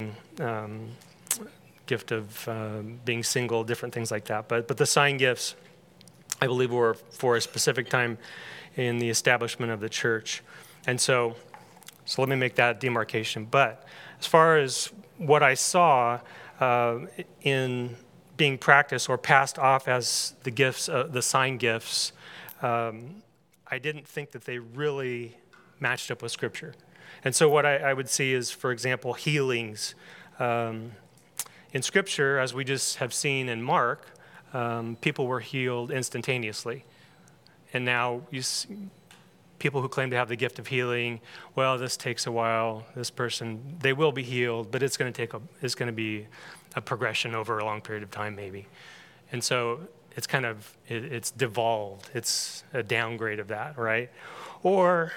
gift of being single, different things like that. But the sign gifts, I believe, were for a specific time in the establishment of the church. And so let me make that demarcation. But as far as what I saw in being practiced or passed off as the gifts, the sign gifts, I didn't think that they really matched up with Scripture. And so what I would see is, for example, healings. In Scripture, as we just have seen in Mark, people were healed instantaneously. And now you see people who claim to have the gift of healing, well, this takes a while. This person, they will be healed, but it's going to be a progression over a long period of time, maybe. And so it's it's devolved. It's a downgrade of that, right? Or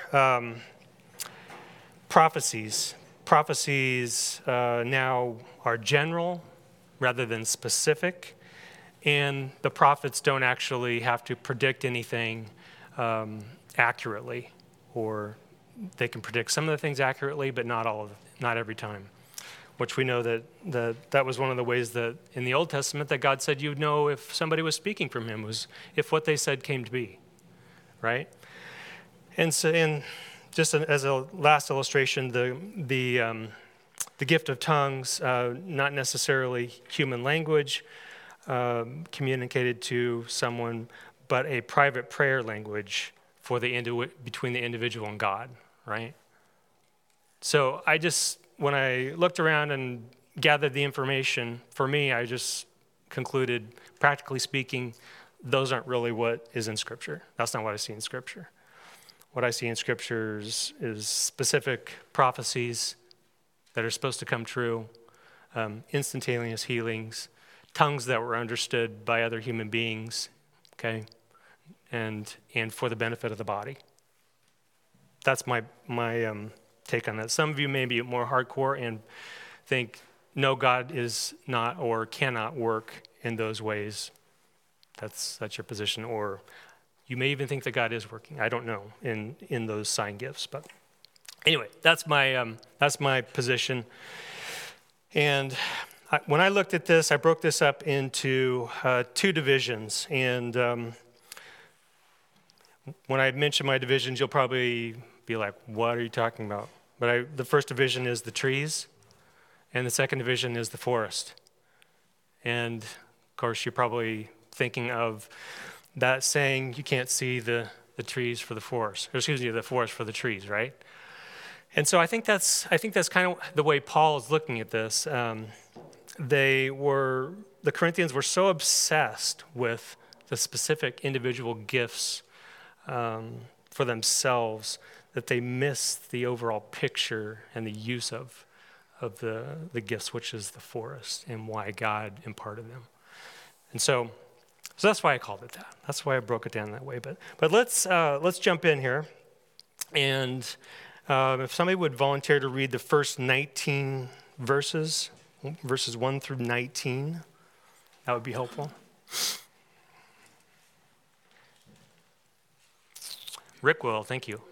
prophecies. Prophecies now are general rather than specific, and the prophets don't actually have to predict anything accurately, or they can predict some of the things accurately, but not every time. Which we know that was one of the ways that in the Old Testament that God said you'd know if somebody was speaking from him was if what they said came to be, right? And so, just as a last illustration, the gift of tongues, not necessarily human language communicated to someone, but a private prayer language for between the individual and God, right? So when I looked around and gathered the information, for me, I just concluded, practically speaking, those aren't really what is in Scripture. That's not what I see in Scripture. What I see in Scriptures is specific prophecies that are supposed to come true, instantaneous healings, tongues that were understood by other human beings, okay, and for the benefit of the body. That's my take on that. Some of you may be more hardcore and think, no, God is not or cannot work in those ways. That's your position. Or you may even think that God is working. I don't know in those sign gifts. But anyway, that's my position. And when I looked at this, I broke this up into two divisions. And when I mention my divisions, you'll probably be like, what are you talking about? But the first division is the trees, and the second division is the forest. And of course, you're probably thinking of that saying, you can't see the trees for the forest, or excuse me, the forest for the trees, right? And so I think that's kind of the way Paul is looking at this. The Corinthians were so obsessed with the specific individual gifts for themselves that they missed the overall picture and the use of the gifts, which is the forest, and why God imparted them. And so that's why I called it that. That's why I broke it down that way. But let's jump in here, and if somebody would volunteer to read the first 19 verses 1 through 19, that would be helpful. Rick will, thank you.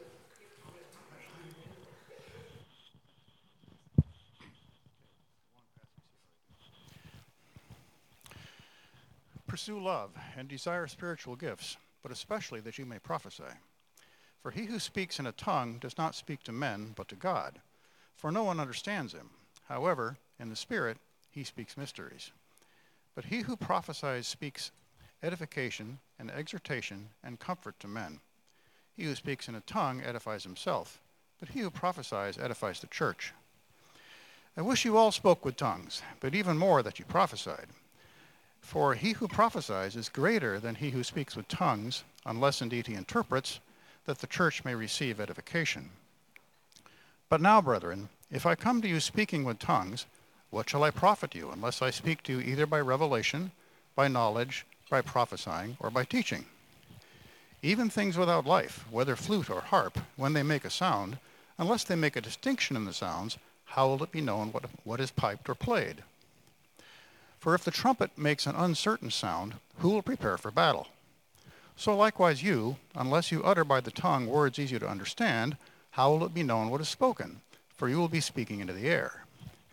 Pursue love and desire spiritual gifts, but especially that you may prophesy. For he who speaks in a tongue does not speak to men, but to God, for no one understands him. However, in the Spirit he speaks mysteries. But he who prophesies speaks edification and exhortation and comfort to men. He who speaks in a tongue edifies himself, but he who prophesies edifies the church. I wish you all spoke with tongues, but even more that you prophesied. For he who prophesies is greater than he who speaks with tongues, unless indeed he interprets, that the church may receive edification. But now, brethren, if I come to you speaking with tongues, what shall I profit you, unless I speak to you either by revelation, by knowledge, by prophesying, or by teaching? Even things without life, whether flute or harp, when they make a sound, unless they make a distinction in the sounds, how will it be known what is piped or played? For if the trumpet makes an uncertain sound, who will prepare for battle? So likewise you, unless you utter by the tongue words easy to understand, how will it be known what is spoken? For you will be speaking into the air.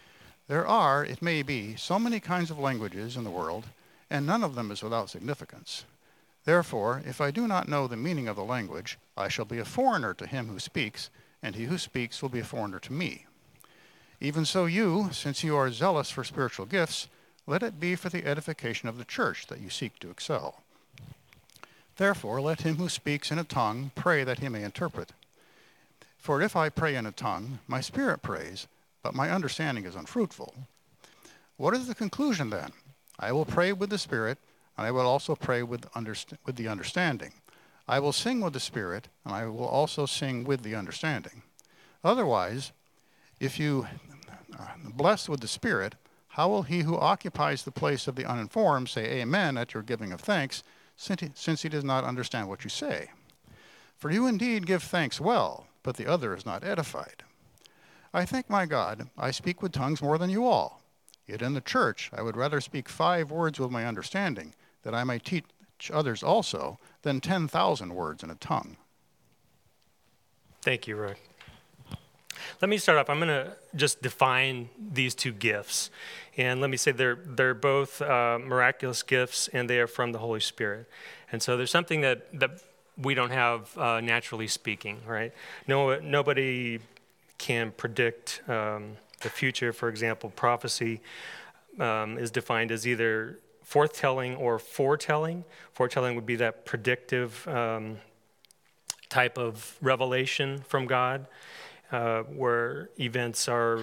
There are, it may be, so many kinds of languages in the world, and none of them is without significance. Therefore, if I do not know the meaning of the language, I shall be a foreigner to him who speaks, and he who speaks will be a foreigner to me. Even so you, since you are zealous for spiritual gifts, let it be for the edification of the church that you seek to excel. Therefore, let him who speaks in a tongue pray that he may interpret. For if I pray in a tongue, my spirit prays, but my understanding is unfruitful. What is the conclusion then? I will pray with the Spirit, and I will also pray with the understanding. I will sing with the Spirit, and I will also sing with the understanding. Otherwise, if you bless with the Spirit, how will he who occupies the place of the uninformed say amen at your giving of thanks, since he does not understand what you say? For you indeed give thanks well, but the other is not edified. I thank my God, I speak with tongues more than you all. Yet in the church I would rather speak 5 words with my understanding, that I may teach others also, than 10,000 words in a tongue. Thank you, Rick. Let me start off. I'm going to just define these 2 gifts. And let me say they're both miraculous gifts, and they are from the Holy Spirit. And so there's something that we don't have naturally speaking, right? Nobody can predict the future. For example, prophecy is defined as either forthtelling or foretelling. Foretelling would be that predictive type of revelation from God, where events are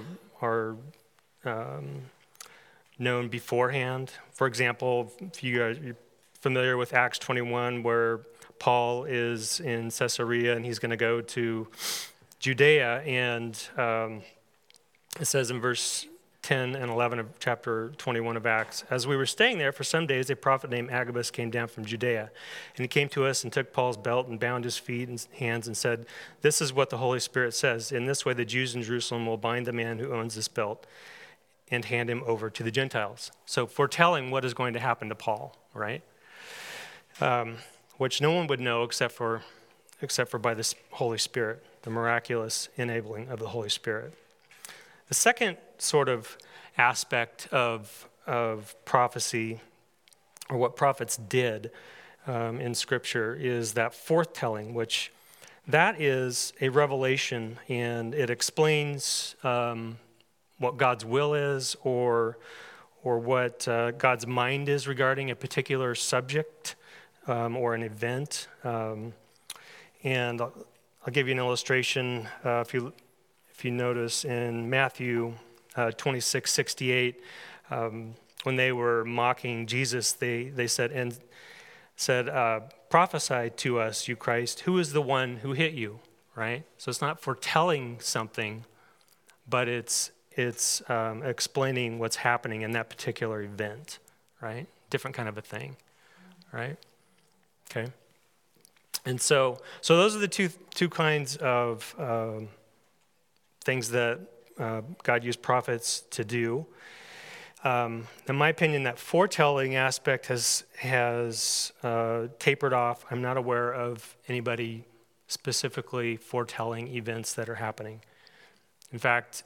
known beforehand. For example, if you're familiar with Acts 21, where Paul is in Caesarea and he's going to go to Judea, and it says in verse 10 and 11 of chapter 21 of Acts, as we were staying there for some days, a prophet named Agabus came down from Judea, and he came to us and took Paul's belt and bound his feet and hands and said, "This is what the Holy Spirit says. In this way, the Jews in Jerusalem will bind the man who owns this belt and hand him over to the Gentiles." So foretelling what is going to happen to Paul, right? Which no one would know except for by the Holy Spirit, the miraculous enabling of the Holy Spirit. The second sort of aspect of prophecy, or what prophets did in Scripture, is that forthtelling, which that is a revelation, and it explains what God's will is, or what God's mind is regarding a particular subject or an event. And I'll give you an illustration. If you notice in Matthew 26:68, when they were mocking Jesus, they said, "Prophesy to us, you Christ, who is the one who hit you?" Right? So it's not foretelling something, but it's explaining what's happening in that particular event, right? Different kind of a thing, right? Okay. And so those are the two kinds of things that God used prophets to do. In my opinion, that foretelling aspect has tapered off. I'm not aware of anybody specifically foretelling events that are happening. In fact,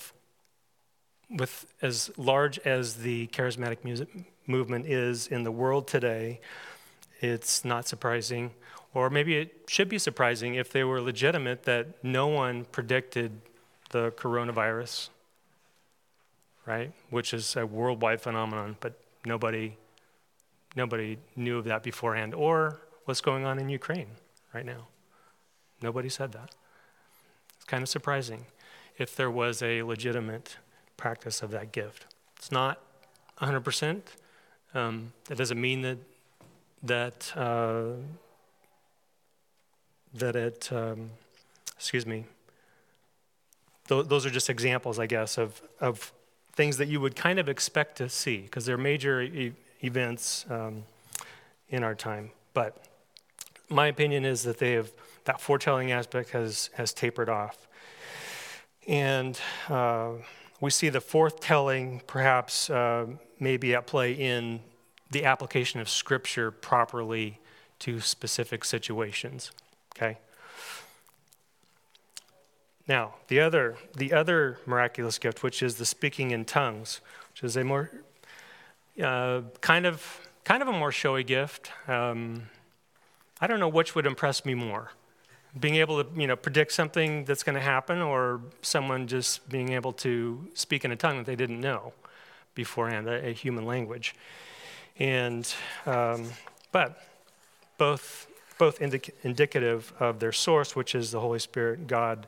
with as large as the charismatic music movement is in the world today, it's not surprising, or maybe it should be surprising if they were legitimate, that no one predicted the coronavirus, right? Which is a worldwide phenomenon, but nobody knew of that beforehand, or what's going on in Ukraine right now. Nobody said that. It's kind of surprising if there was a legitimate practice of that gift. It's not 100%. That doesn't mean that those are just examples, I guess, of things that you would kind of expect to see, because they're major events in our time. But my opinion is that that foretelling aspect has tapered off. And we see the foretelling perhaps maybe at play in the application of Scripture properly to specific situations, okay? Now, the other miraculous gift, which is the speaking in tongues, which is a more kind of a more showy gift. I don't know which would impress me more, being able to predict something that's going to happen, or someone just being able to speak in a tongue that they didn't know beforehand, a human language. And but both indicative of their source, which is the Holy Spirit, God,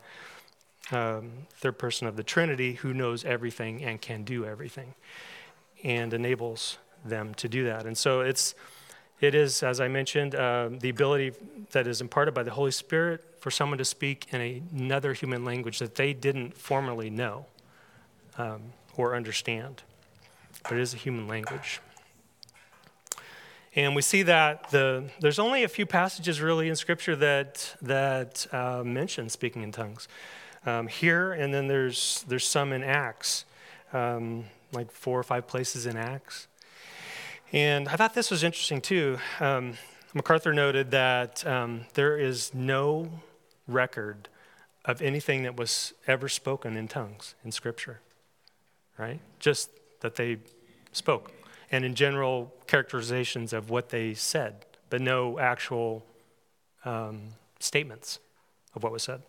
third person of the Trinity, who knows everything and can do everything, and enables them to do that. And so it is, as I mentioned, the ability that is imparted by the Holy Spirit for someone to speak in another human language that they didn't formerly know or understand. But it is a human language. And we see that there's only a few passages really in Scripture that mention speaking in tongues. Here, and then there's some in Acts, like 4 or 5 places in Acts. And I thought this was interesting too. MacArthur noted that there is no record of anything that was ever spoken in tongues in Scripture, right? Just that they spoke. And in general characterizations of what they said, but no actual statements of what was said.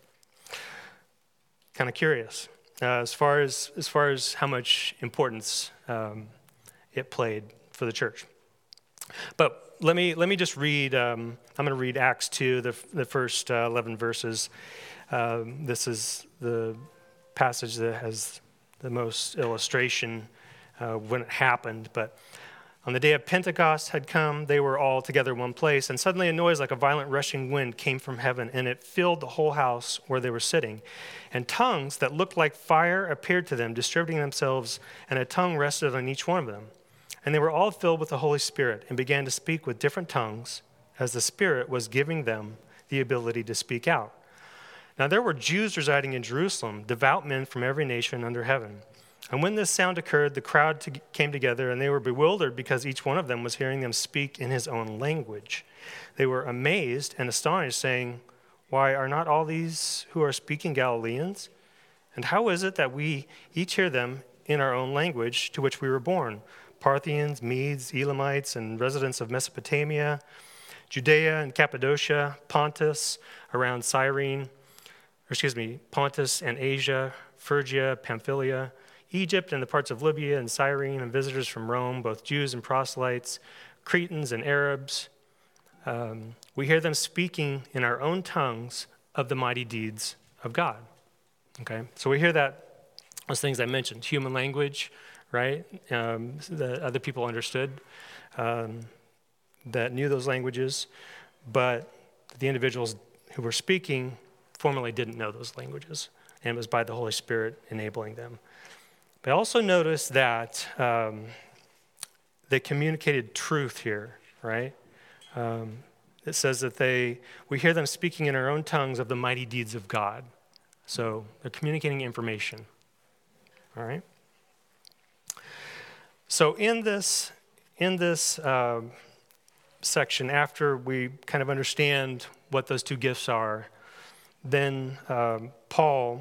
Kind of curious as far as how much importance it played for the church. But let me just read. I'm going to read Acts 2, the first 11 verses. This is the passage that has the most illustration when it happened. But on the day of Pentecost had come, they were all together in one place, and suddenly a noise like a violent rushing wind came from heaven, and it filled the whole house where they were sitting. And tongues that looked like fire appeared to them, distributing themselves, and a tongue rested on each one of them. And they were all filled with the Holy Spirit and began to speak with different tongues as the Spirit was giving them the ability to speak out. Now there were Jews residing in Jerusalem, devout men from every nation under heaven. And when this sound occurred, the crowd came together, and they were bewildered because each one of them was hearing them speak in his own language. They were amazed and astonished, saying, "Why, are not all these who are speaking Galileans? And how is it that we each hear them in our own language to which we were born? Parthians, Medes, Elamites, and residents of Mesopotamia, Judea and Cappadocia, Pontus and Asia, Phrygia, Pamphylia, Egypt and the parts of Libya and Cyrene, and visitors from Rome, both Jews and proselytes, Cretans and Arabs. We hear them speaking in our own tongues of the mighty deeds of God." Okay, so we hear those things I mentioned, human language, right? That other people understood, that knew those languages, but the individuals who were speaking formerly didn't know those languages, and it was by the Holy Spirit enabling them. But also notice that they communicated truth here, right? It says that we hear them speaking in our own tongues of the mighty deeds of God. So they're communicating information, all right? So in this section, after we kind of understand what those two gifts are, then Paul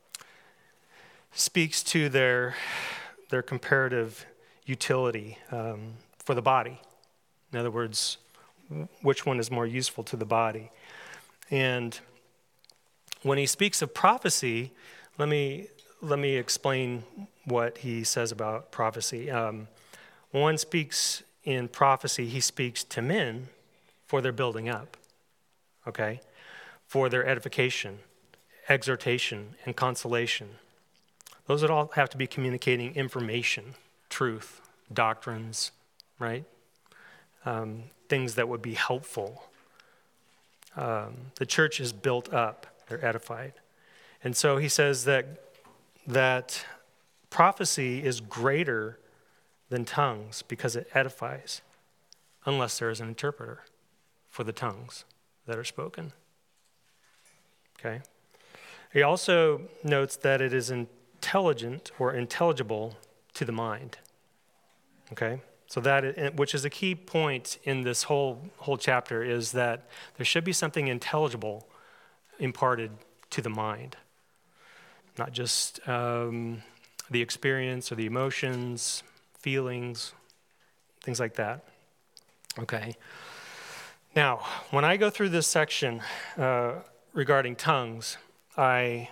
speaks to their comparative utility for the body. In other words, which one is more useful to the body. And when he speaks of prophecy, let me explain what he says about prophecy. When one speaks in prophecy, he speaks to men for their building up, okay? For their edification, exhortation, and consolation. Those would all have to be communicating information, truth, doctrines, right? Things that would be helpful. The church is built up, they're edified. And so he says that prophecy is greater than tongues because it edifies, unless there is an interpreter for the tongues that are spoken. Okay? He also notes that it is intelligent or intelligible to the mind. Okay? So which is a key point in this whole chapter, is that there should be something intelligible imparted to the mind. not just the experience or the emotions, feelings, things like that. Okay. Now, when I go through this section regarding tongues, there's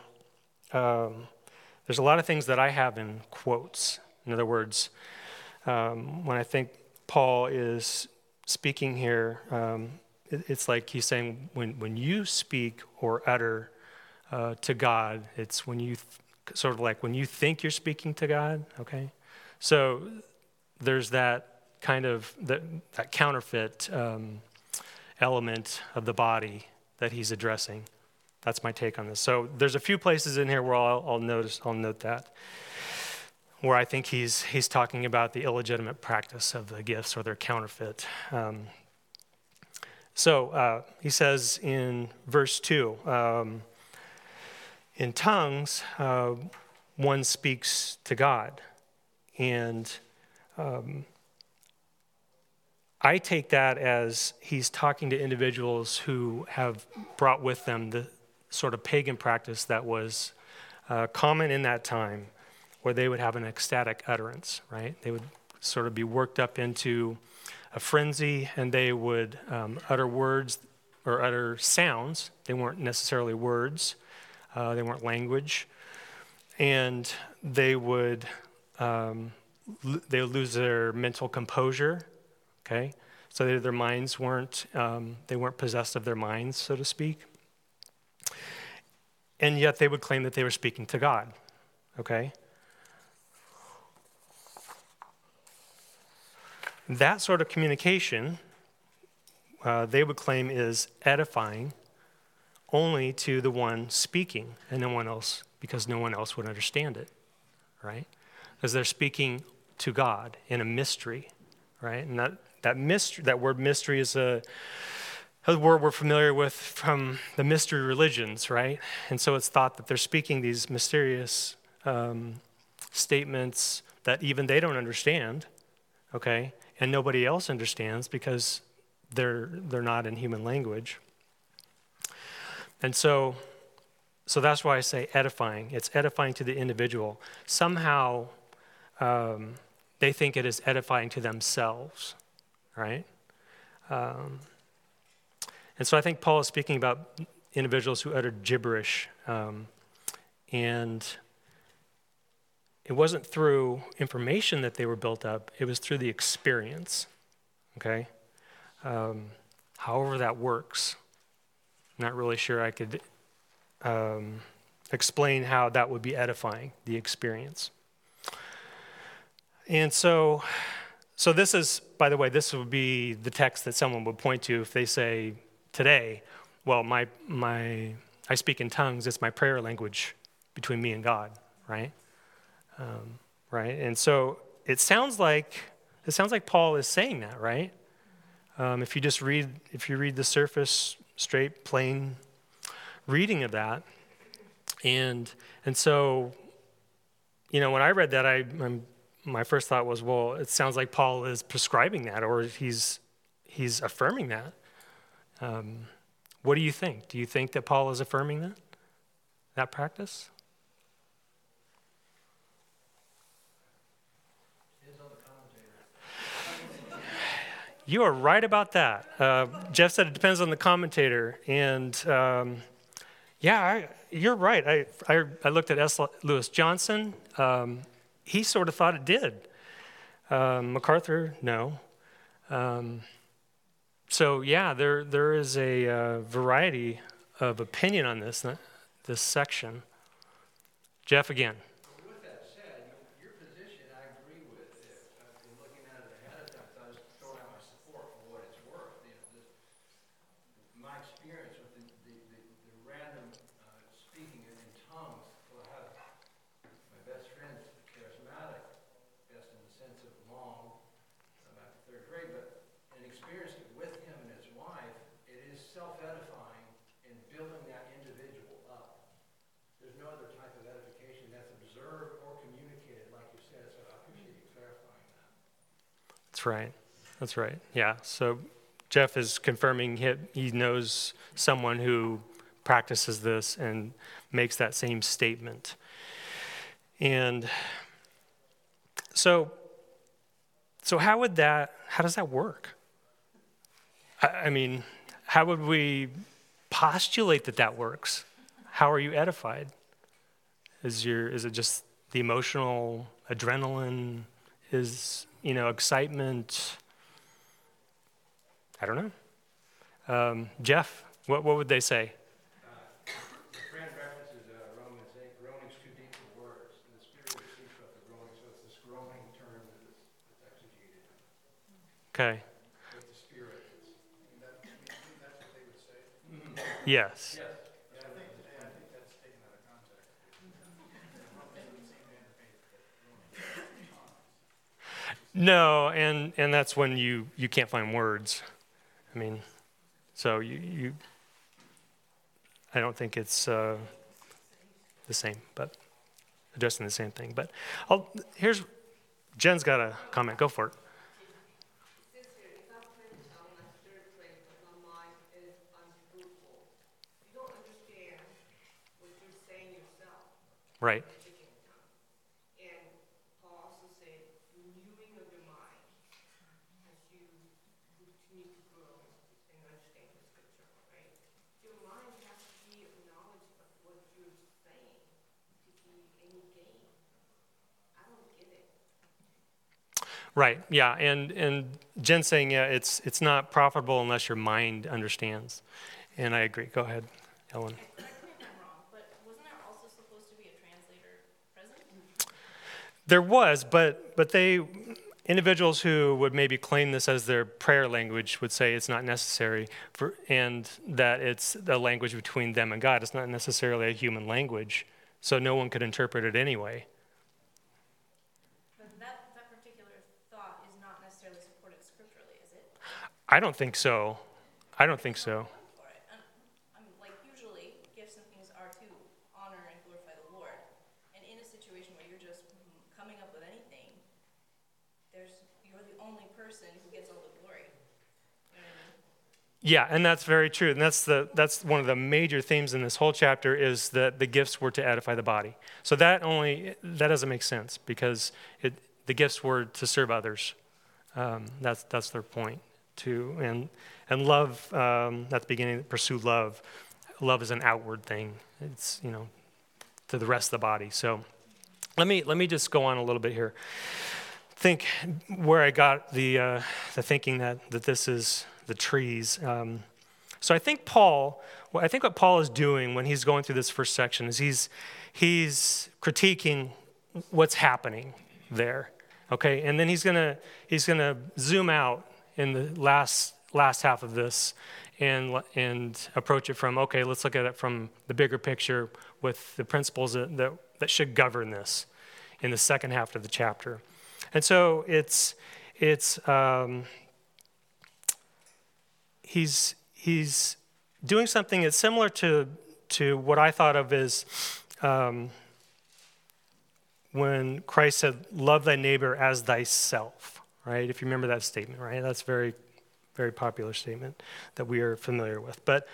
a lot of things that I have in quotes. In other words, when I think Paul is speaking here, it's like he's saying when you speak or utter to God, it's when you sort of like when you think you're speaking to God, okay? So there's that kind of that counterfeit element of the body that he's addressing. That's my take on this. So there's a few places in here where I'll note that, where I think he's talking about the illegitimate practice of the gifts or their counterfeit. So he says in verse 2, in tongues, one speaks to God. And I take that as he's talking to individuals who have brought with them the sort of pagan practice that was common in that time, where they would have an ecstatic utterance, right? They would sort of be worked up into a frenzy, and they would utter words or utter sounds. They weren't necessarily words. They weren't language. And they would lose their mental composure, okay? So their minds weren't possessed of their minds, so to speak. And yet they would claim that they were speaking to God, okay? That sort of communication, they would claim, is edifying only to the one speaking and no one else, because no one else would understand it, right? Because they're speaking to God in a mystery, right? And that word mystery is a word we're familiar with from the mystery religions, right? And so it's thought that they're speaking these mysterious statements that even they don't understand, okay? And nobody else understands because they're not in human language. And so that's why I say edifying. It's edifying to the individual. Somehow they think it is edifying to themselves, right? And so I think Paul is speaking about individuals who uttered gibberish. And it wasn't through information that they were built up. It was through the experience, okay? However that works. I'm not really sure I could explain how that would be edifying, the experience. And so this is, by the way, this would be the text that someone would point to if they say today, well, I speak in tongues, it's my prayer language between me and God, right? Right? And so it sounds like Paul is saying that, right? If you read the surface, straight, plain reading of that, and so, when I read that, my first thought was, well, it sounds like Paul is prescribing that, or he's affirming that. What do you think? Do you think that Paul is affirming that practice? You are right about that. Jeff said it depends on the commentator, and you're right. I looked at S. Lewis Johnson. He sort of thought it did. MacArthur, no. So there is a variety of opinion on this section. Jeff again. With that said, your position I agree with. In looking at it ahead of time, I was throwing out my support for what it's worth. My experience with the random speaking in tongues. Well, I have my best friend's charismatic, best in the sense of long, back to third grade, but an experience with him and his wife, it is self-edifying in building that individual up. There's no other type of edification that's observed or communicated, like you said, so I appreciate you clarifying that. That's right. Yeah. So Jeff is confirming he knows someone who practices this and makes that same statement. And so how does that work? I mean, how would we postulate that works? How are you edified? Is it just the emotional adrenaline? Is, excitement? I don't know. Jeff, what would they say? Fran references Romans 8, groaning's too deep for words. And the Spirit speaks about the groaning, so it's this groaning term that's exegeted Okay. with the Spirit. That's what they would say? Yes. Yes. I think that's taken out of context. No, and that's when you can't find words. I mean, so I don't think it's the same, but addressing the same thing. But Jen's got a comment. Go for it. Right. And Paul also said, renewing of your mind as you continue to grow and understand the scripture, right? Your mind has to be of knowledge of what you're saying to be any gain. I don't get it. Right. Yeah. And Jen's saying, it's not profitable unless your mind understands. And I agree. Go ahead, Ellen. There was, but individuals who would maybe claim this as their prayer language would say it's not necessary, and that it's a language between them and God. It's not necessarily a human language, so no one could interpret it anyway. But that particular thought is not necessarily supported scripturally, is it? I don't think so. Usually, gifts and things are to honor and glorify the Lord. And in a situation where you're just coming up with anything, you're the only person who gets all the glory. You know what I mean? Yeah, and that's very true. And that's one of the major themes in this whole chapter is that the gifts were to edify the body. So that doesn't make sense because the gifts were to serve others. That's their point too. And love at the beginning, pursue love. Love is an outward thing. It's to the rest of the body. So let me just go on a little bit here. Think where I got the thinking that this is the trees. So I think what Paul is doing when he's going through this first section is he's critiquing what's happening there. Okay, and then he's gonna zoom out in the last half of this and approach it from, okay, let's look at it from the bigger picture with the principles that should govern this in the second half of the chapter. And so he's doing something that's similar to what I thought of as when Christ said, love thy neighbor as thyself, right? If you remember that statement, right? That's a very, very popular statement that we are familiar with. But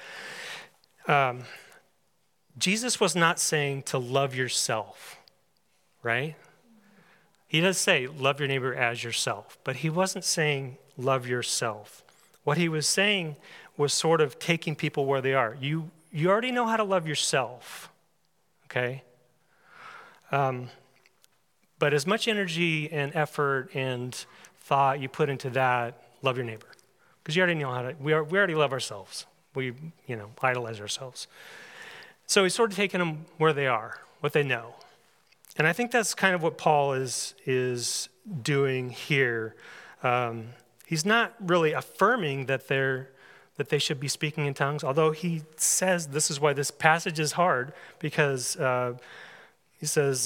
Jesus was not saying to love yourself, right? He does say love your neighbor as yourself, but he wasn't saying love yourself. What he was saying was sort of taking people where they are. You already know how to love yourself, okay? But as much energy and effort and thought you put into that, love your neighbor. Because you already know how to, we already love ourselves. We, idolize ourselves. So he's sort of taking them where they are, what they know. And I think that's kind of what Paul is doing here. He's not really affirming that they should be speaking in tongues, although he says this is why this passage is hard, because he says,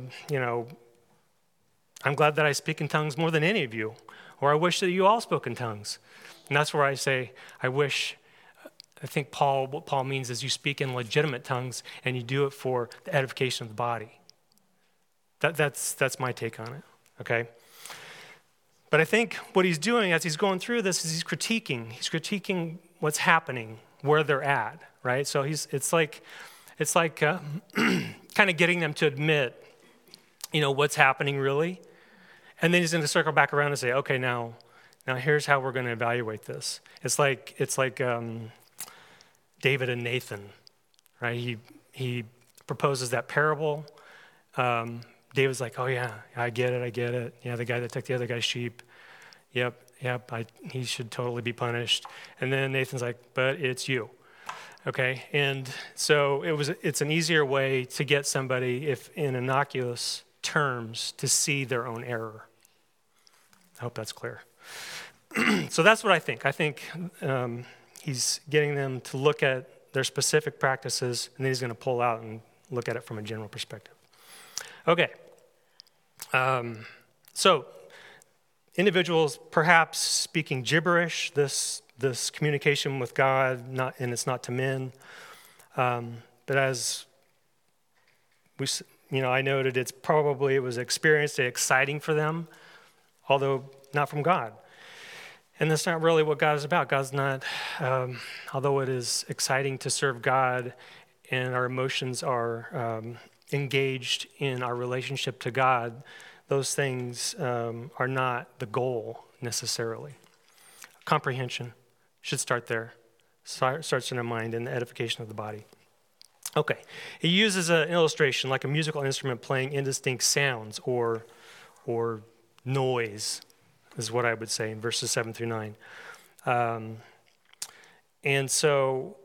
I'm glad that I speak in tongues more than any of you, or I wish that you all spoke in tongues. And that's where I say, I think what Paul means is you speak in legitimate tongues and you do it for the edification of the body. That's my take on it, okay? But I think what he's doing as he's going through this is he's critiquing what's happening where they're at, right? So it's like kind of getting them to admit, what's happening really. And then he's going to circle back around and say, okay, now here's how we're going to evaluate this. It's like David and Nathan, right? He proposes that parable. David's like, oh yeah, I get it. Yeah, the guy that took the other guy's sheep. Yep, he should totally be punished. And then Nathan's like, but it's you. Okay, and so it's an easier way to get somebody, if in innocuous terms, to see their own error. I hope that's clear. So that's what I think. I think he's getting them to look at their specific practices, and then he's going to pull out and look at it from a general perspective. Okay. So individuals perhaps speaking gibberish, this communication with God, and it's not to men. But as I noted, it was experienced and exciting for them, although not from God. And that's not really what God is about. God's not, although it is exciting to serve God and our emotions are engaged in our relationship to God, those things are not the goal necessarily. Comprehension should start there. Starts in our mind and the edification of the body. Okay, he uses an illustration like a musical instrument playing indistinct sounds or noise, is what I would say in verses 7 through 9. And so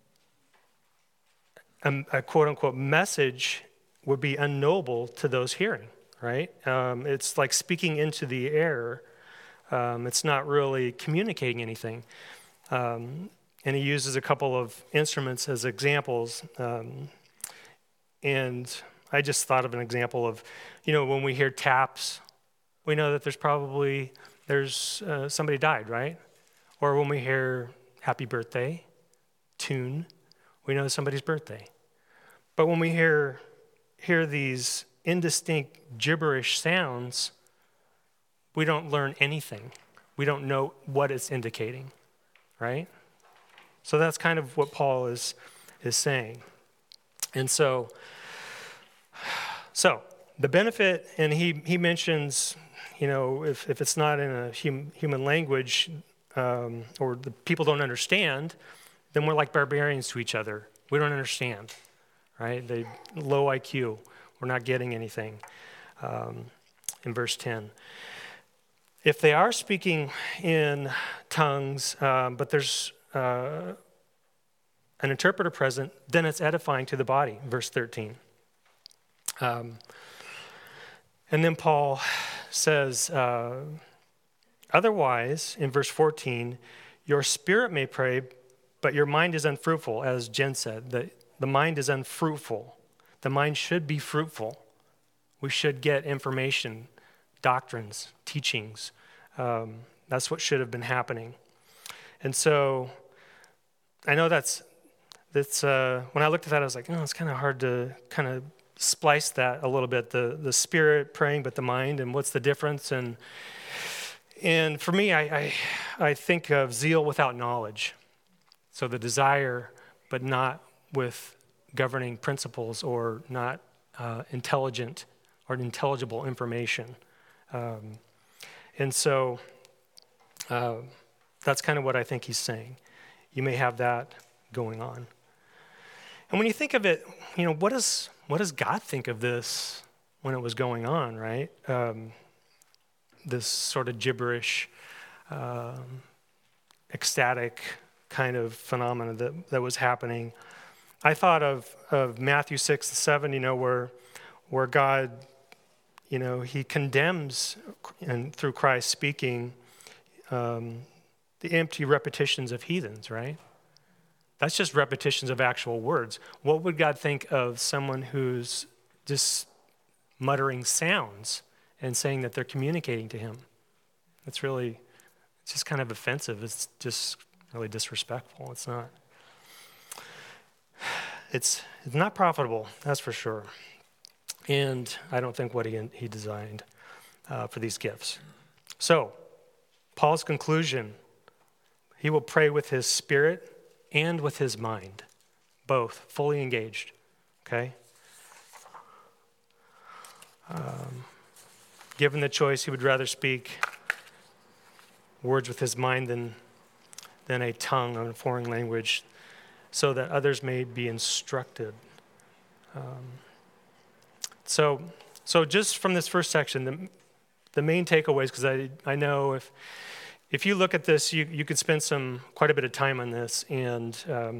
a quote-unquote message would be unknowable to those hearing, right? It's like speaking into the air. It's not really communicating anything. And he uses a couple of instruments as examples. And I just thought of an example of, when we hear taps, we know that there's somebody died, right? Or when we hear happy birthday tune, we know somebody's birthday. But when we hear these indistinct gibberish sounds, we don't learn anything. We don't know what it's indicating, right? So that's kind of what Paul is saying. And so the benefit, and he mentions, if it's not in a human language or the people don't understand, then we're like barbarians to each other. We don't understand, right? Low IQ. We're not getting anything in verse 10. If they are speaking in tongues, but there's an interpreter present, then it's edifying to the body, verse 13. And then Paul says, otherwise, in verse 14, your spirit may pray, but your mind is unfruitful, as Jen said. The mind is unfruitful. The mind should be fruitful. We should get information, doctrines, teachings. That's what should have been happening. And so I know that's when I looked at that, I was like, it's kind of hard to kind of splice that a little bit, the spirit praying, but the mind, and what's the difference? And for me, I think of zeal without knowledge. So the desire, but not with governing principles or not intelligent or intelligible information. And so that's kind of what I think he's saying. You may have that going on. And when you think of it, what does God think of this when it was going on, right? This sort of gibberish, ecstatic kind of phenomena that was happening. I thought of Matthew 6-7, where God, he condemns, and through Christ speaking, the empty repetitions of heathens, right? That's just repetitions of actual words. What would God think of someone who's just muttering sounds and saying that they're communicating to him? It's just kind of offensive. It's just really disrespectful. It's not profitable, that's for sure. And I don't think what he designed for these gifts. So, Paul's conclusion, he will pray with his spirit and with his mind, both fully engaged, okay? Given the choice, he would rather speak words with his mind than a tongue of a foreign language, so that others may be instructed. So just from this first section, the main takeaways, because I know if you look at this, you could spend quite a bit of time on this and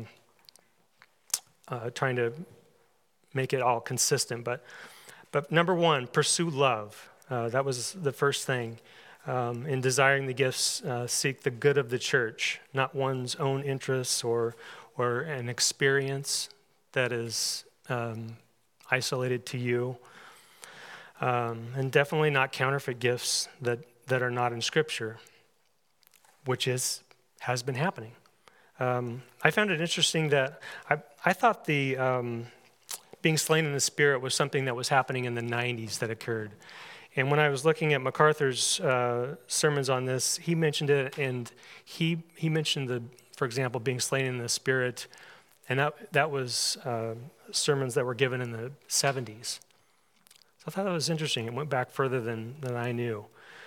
trying to make it all consistent. But number one, pursue love. That was the first thing. In desiring the gifts, seek the good of the church, not one's own interests or an experience that is isolated to you. And definitely not counterfeit gifts that are not in Scripture, which has been happening. I found it interesting that I thought the being slain in the Spirit was something that was happening in the 90s that occurred. And when I was looking at MacArthur's sermons on this, he mentioned it, and he mentioned for example, being slain in the Spirit, and that was sermons that were given in the 70s. So I thought that was interesting. It went back further than I knew.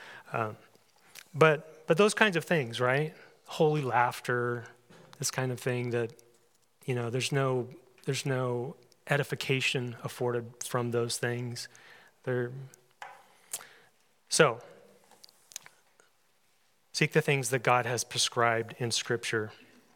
But those kinds of things, right? Holy laughter, this kind of thing that, there's no edification afforded from those things. So, seek the things that God has prescribed in Scripture,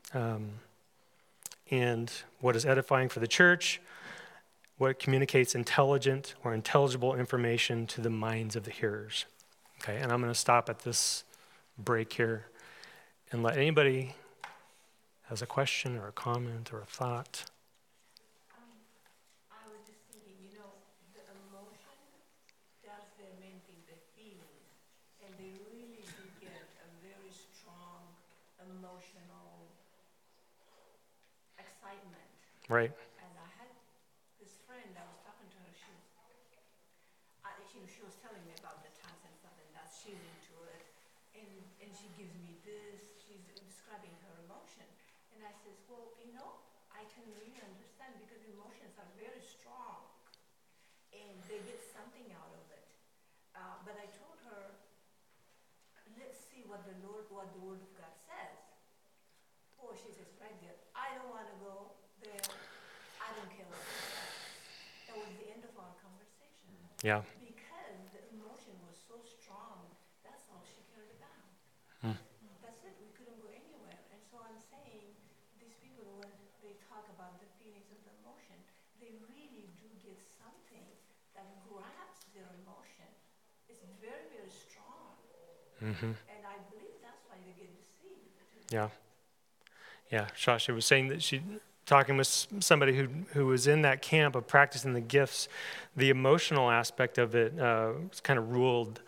and what is edifying for the church, what communicates intelligent or intelligible information to the minds of the hearers. Okay, and I'm going to stop at this break here and let anybody has a question or a comment or a thought. I was just thinking, the emotion, that's the main thing, the feeling. And they really do get a very strong emotional excitement. Right. And I had this friend, I was talking to her, she was telling me about the tongues and stuff, and that she's into it. And she gives me this, she's describing her emotion. And I says, well, I can really understand because emotions are very strong and they get something out of it. But I told her, let's see what the Word of God says. Oh, she says right there, I don't want to go there. I don't care what it says. That was the end of our conversation. Yeah. Because the emotion was so strong, that's all she cared about. That's it, we couldn't go anywhere. And so I'm saying, these people, when they talk about the feelings of the emotion, they really do get something that grabs their emotion. It's very, very strong. Mm-hmm. And I believe that's why they get deceived. Yeah. Yeah, Shasha was saying that talking with somebody who was in that camp of practicing the gifts, the emotional aspect of it kind of ruled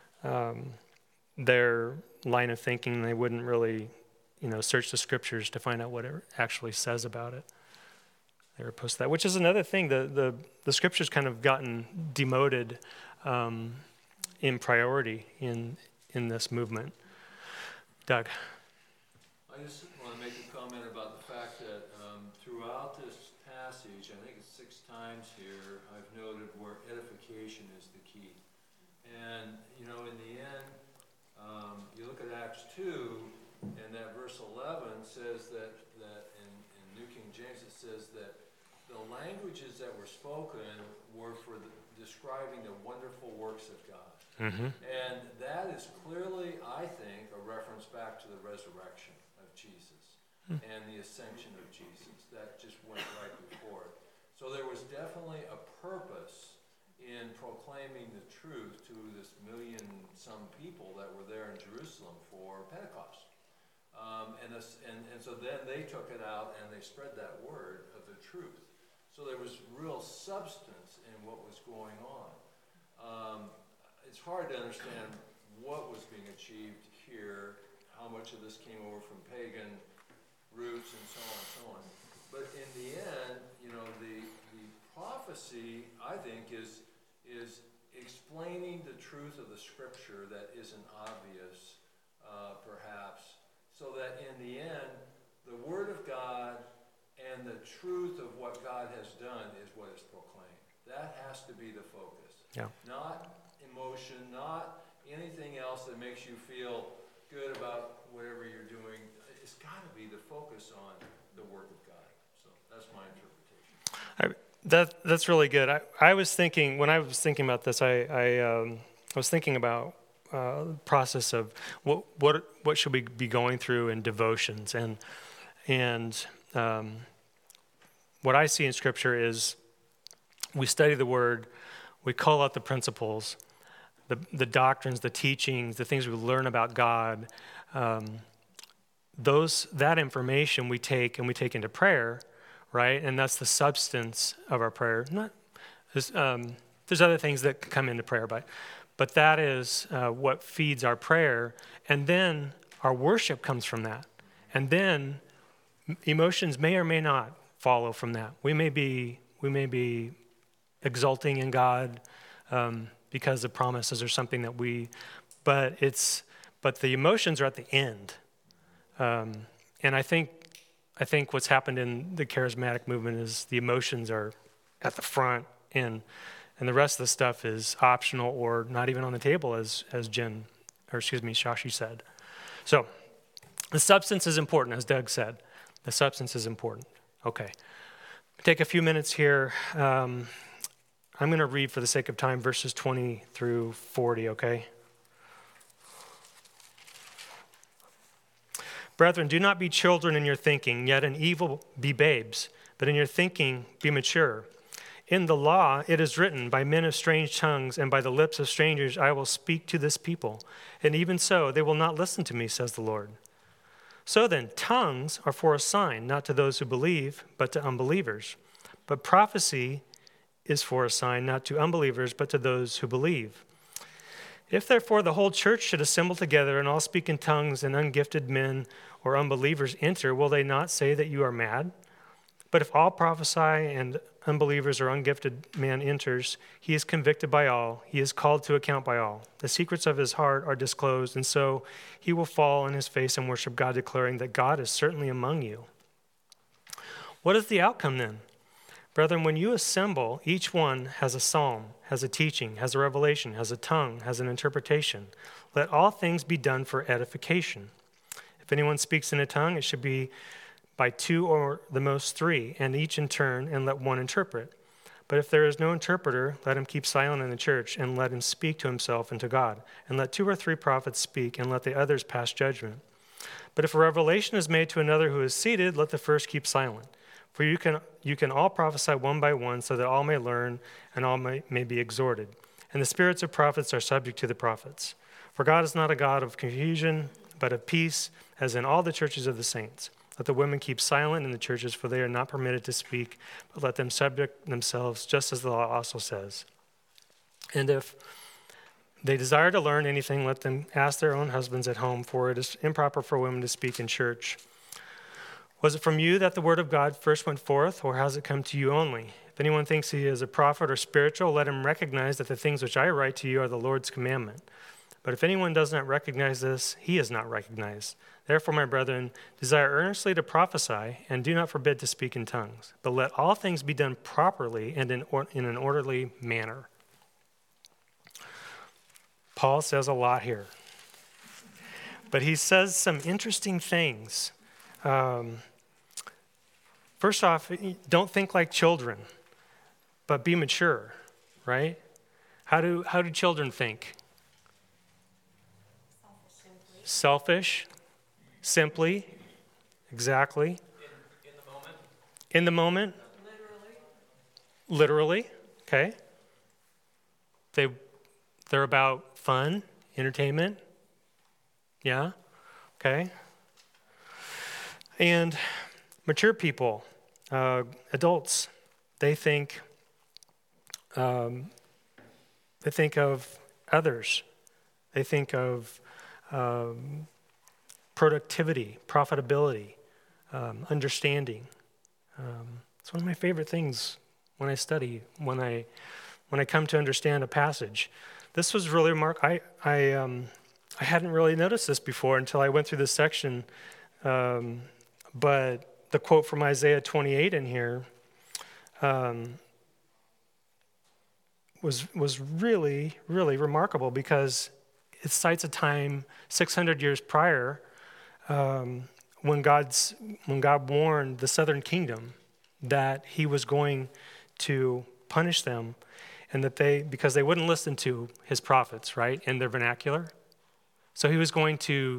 their line of thinking. They wouldn't really, search the Scriptures to find out what it actually says about it. They were opposed to that, which is another thing. The Scriptures kind of gotten demoted in priority in this movement. Doug. I just want to make a comment about the fact that throughout this passage, I think it's 6 times here, I've noted where edification is the key. And, in the end, you look at Acts 2, and that verse 11 says that in New King James, it says that the languages that were spoken were for describing the wonderful works of God. Mm-hmm. And that is clearly, I think, a reference back to the resurrection of Jesus and the ascension of Jesus. That just went right before it. So there was definitely a purpose in proclaiming the truth to this million-some people that were there in Jerusalem for Pentecost. And so then they took it out and they spread that word of the truth. So there was real substance in what was going on. It's hard to understand what was being achieved here, how much of this came over from pagan roots and so on and so on. But in the end, the prophecy, I think, is explaining the truth of the Scripture that isn't obvious, perhaps, so that in the end, the Word of God and the truth of what God has done is what is proclaimed. That has to be the focus. Yeah. Not emotion, not anything else that makes you feel good about whatever you're doing. It's got to be the focus on the Word of God. So that's my interpretation. That's really good. I was thinking, when I was thinking about this, I was thinking about the process of what should we be going through in devotions, and what I see in Scripture is we study the Word, we call out the principles, the doctrines, the teachings, the things we learn about God. That information we take into prayer, right? And that's the substance of our prayer. There's other things that come into prayer, but that is what feeds our prayer. And then our worship comes from that. And then emotions may or may not follow from that. We may be exulting in God because of promises or something but the emotions are at the end. And I think what's happened in the charismatic movement is the emotions are at the front, and the rest of the stuff is optional or not even on the table, as Shashi said. So the substance is important, as Doug said. The substance is important. Okay. Take a few minutes here. I'm going to read, for the sake of time, verses 20 through 40, okay? Brethren, do not be children in your thinking, yet in evil be babes, but in your thinking be mature. In the law it is written, by men of strange tongues and by the lips of strangers I will speak to this people, and even so they will not listen to me, says the Lord. So then, tongues are for a sign, not to those who believe, but to unbelievers. But prophecy is for a sign, not to unbelievers, but to those who believe. If therefore the whole church should assemble together and all speak in tongues, and ungifted men or unbelievers enter, will they not say that you are mad? But if all prophesy and unbelievers or ungifted man enters, he is convicted by all, he is called to account by all. The secrets of his heart are disclosed, and so he will fall on his face and worship God, declaring that God is certainly among you. What is the outcome then? Brethren, when you assemble, each one has a psalm, has a teaching, has a revelation, has a tongue, has an interpretation. Let all things be done for edification. If anyone speaks in a tongue, it should be by two or the most three, and each in turn, and let one interpret. But if there is no interpreter, let him keep silent in the church, and let him speak to himself and to God. And let 2 or 3 prophets speak, and let the others pass judgment. But if a revelation is made to another who is seated, let the first keep silent. For you can all prophesy one by one, so that all may learn and all may be exhorted. And the spirits of prophets are subject to the prophets. For God is not a God of confusion, but of peace, as in all the churches of the saints. Let the women keep silent in the churches, for they are not permitted to speak, but let them subject themselves, just as the law also says. And if they desire to learn anything, let them ask their own husbands at home, for it is improper for women to speak in church. Was it from you that the word of God first went forth, or has it come to you only? If anyone thinks he is a prophet or spiritual, let him recognize that the things which I write to you are the Lord's commandment. But if anyone does not recognize this, he is not recognized. Therefore, my brethren, desire earnestly to prophesy, and do not forbid to speak in tongues. But let all things be done properly and in an orderly manner. Paul says a lot here. But he says some interesting things. First off, don't think like children, but be mature, right? How do children think? Selfish, simply, exactly. In the moment. Literally, okay. They're about fun, entertainment. Yeah, okay. And mature people, adults, they think of others. They think of productivity, profitability, understanding. It's one of my favorite things when I study, when I come to understand a passage. This was really I hadn't really noticed this before until I went through this section But the quote from Isaiah 28 in here was really, really remarkable, because it cites a time 600 years prior when God warned the southern kingdom that he was going to punish them, and that because they wouldn't listen to his prophets, right, in their vernacular. So he was going to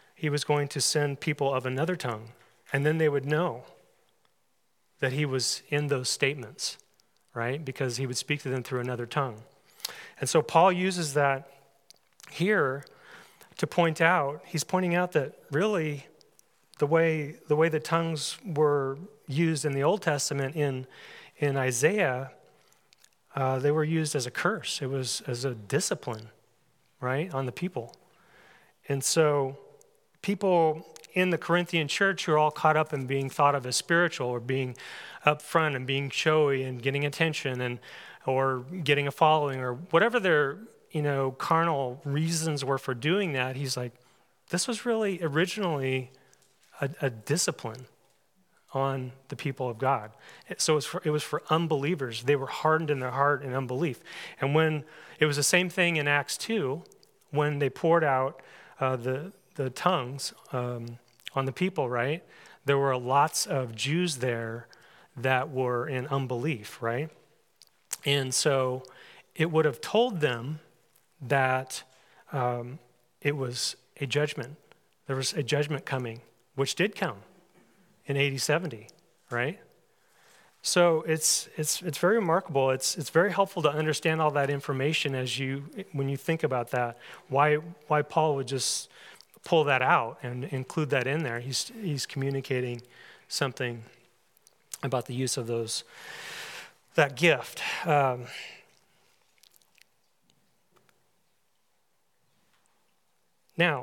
send people of another tongue, and then they would know that he was in those statements, right, because he would speak to them through another tongue. And so Paul uses that here to point out, he's pointing out that really the way the tongues were used in the Old Testament in Isaiah, they were used as a curse. It was as a discipline, right, on the people. And so people in the Corinthian church who are all caught up in being thought of as spiritual, or being up front and being showy and getting attention or getting a following, or whatever their carnal reasons were for doing that, he's like, this was really originally a discipline on the people of God. So it was for unbelievers. They were hardened in their heart in unbelief. And when it was the same thing in Acts 2, when they poured out the tongues on the people, right? There were lots of Jews there that were in unbelief, right? And so it would have told them that it was a judgment. There was a judgment coming, which did come in AD 70, right? So it's very remarkable. It's very helpful to understand all that information when you think about that. Why Paul would just pull that out and include that in there. He's communicating something about the use of that gift. Now,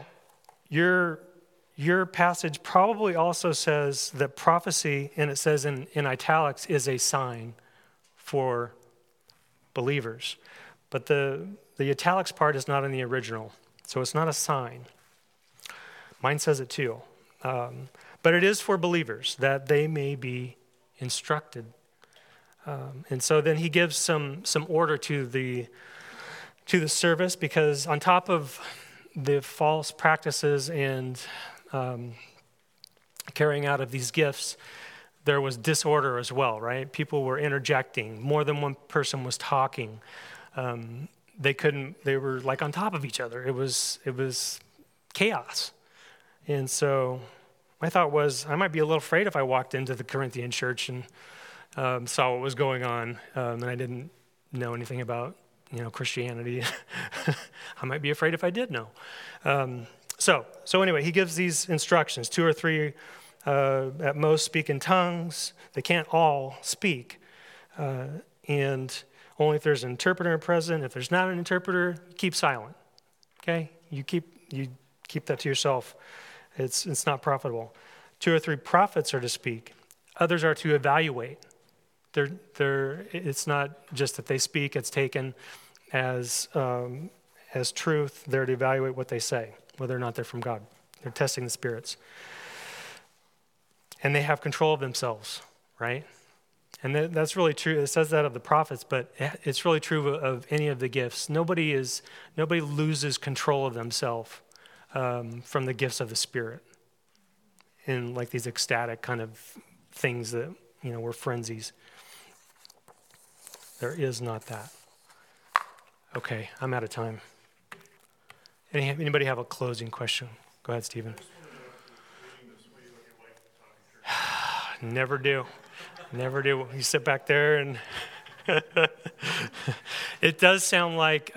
your passage probably also says that prophecy, and it says in italics, is a sign for believers. But the italics part is not in the original, so it's not a sign. Mine says it too. But it is for believers, that they may be instructed. And so then he gives some order to the service, because on top of the false practices and carrying out of these gifts, there was disorder as well, right? People were interjecting. More than one person was talking. They were like on top of each other. It was chaos. And so my thought was, I might be a little afraid if I walked into the Corinthian church and saw what was going on, and I didn't know anything about Christianity. I might be afraid if I did know. So anyway, he gives these instructions. 2 or 3 at most speak in tongues. They can't all speak. And only if there's an interpreter present. If there's not an interpreter, keep silent. Okay? You keep that to yourself. It's not profitable. 2 or 3 prophets are to speak. Others are to evaluate. It's not just that they speak, it's taken as truth. They're to evaluate what they say, whether or not they're from God. They're testing the spirits. And they have control of themselves, right? And that's really true. It says that of the prophets, but it's really true of any of the gifts. Nobody loses control of themselves from the gifts of the Spirit in like these ecstatic kind of things that were frenzies. There is not that. Okay, I'm out of time. Anybody have a closing question? Go ahead, Stephen. Never do. Never do. You sit back there and it does sound like,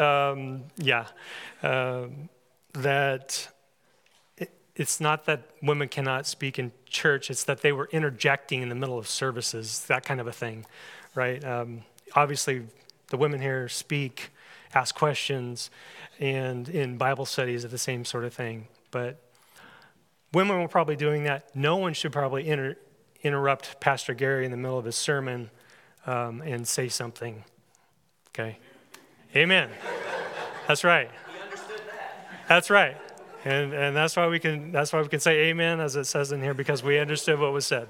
that it's not that women cannot speak in church, it's that they were interjecting in the middle of services, that kind of a thing, right? Obviously, the women here speak, ask questions, and in Bible studies are the same sort of thing. But women were probably doing that. No one should probably interrupt Pastor Gary in the middle of his sermon and say something. Okay? Amen. That's right. He understood that. That's right. And that's why we can say amen, as it says in here, because we understood what was said.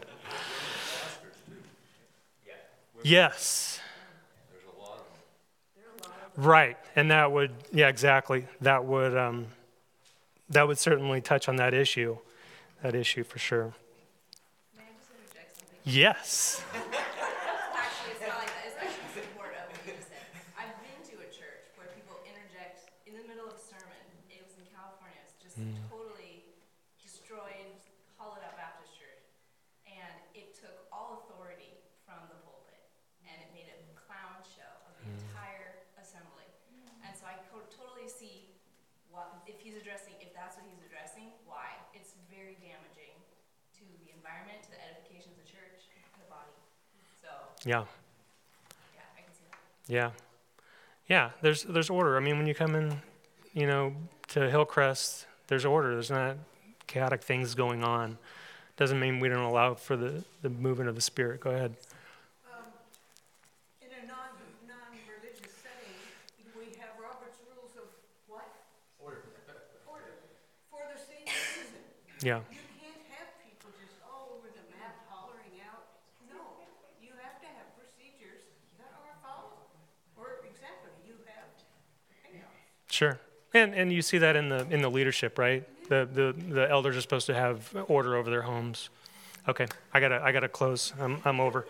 Yes. There's a lot of them. Right. And that would, yeah, exactly. That would certainly touch on that issue for sure. May I just interject something? Yes. Actually, it's not like that. It's actually support of what you just said. I've been to a church where people interject in the middle of a sermon. It was in California. It's just totally destroyed, hollowed out Baptist church. And it took all authority from the pulpit. And it made a clown show of the entire assembly. And so I totally see if that's what he's addressing, why. It's very damaging to the environment, to the edification of the church, to the body. So, Yeah. yeah, I can see that. Yeah. Yeah, there's order. I mean, when you come in, to Hillcrest, there's order. There's not chaotic things going on. Doesn't mean we don't allow for the movement of the Spirit. Go ahead. In a non-religious setting, we have Robert's Rules of what? Order. For the same reason. Yeah. You can't have people just all over the map hollering out. No, you have to have procedures that are followed. Or exactly, you have. Sure. And you see that in the leadership, right? The elders are supposed to have order over their homes. Okay, I gotta close. I'm over.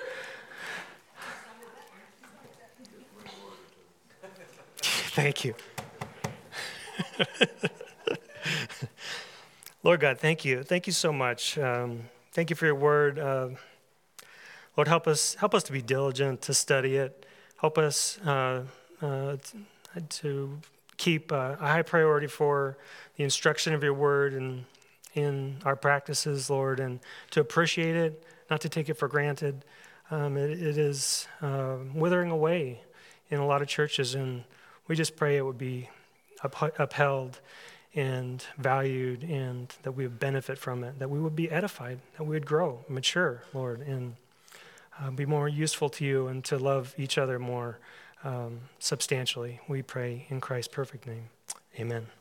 Thank you. Lord God, thank you. Thank you so much. Thank you for your word. Lord, help us to be diligent, to study it. Help us to keep a high priority for the instruction of your word and in our practices, Lord, and to appreciate it, not to take it for granted. It is withering away in a lot of churches, and we just pray it would be upheld and valued, and that we would benefit from it, that we would be edified, that we would grow, mature, Lord, and be more useful to you and to love each other more substantially. We pray in Christ's perfect name. Amen.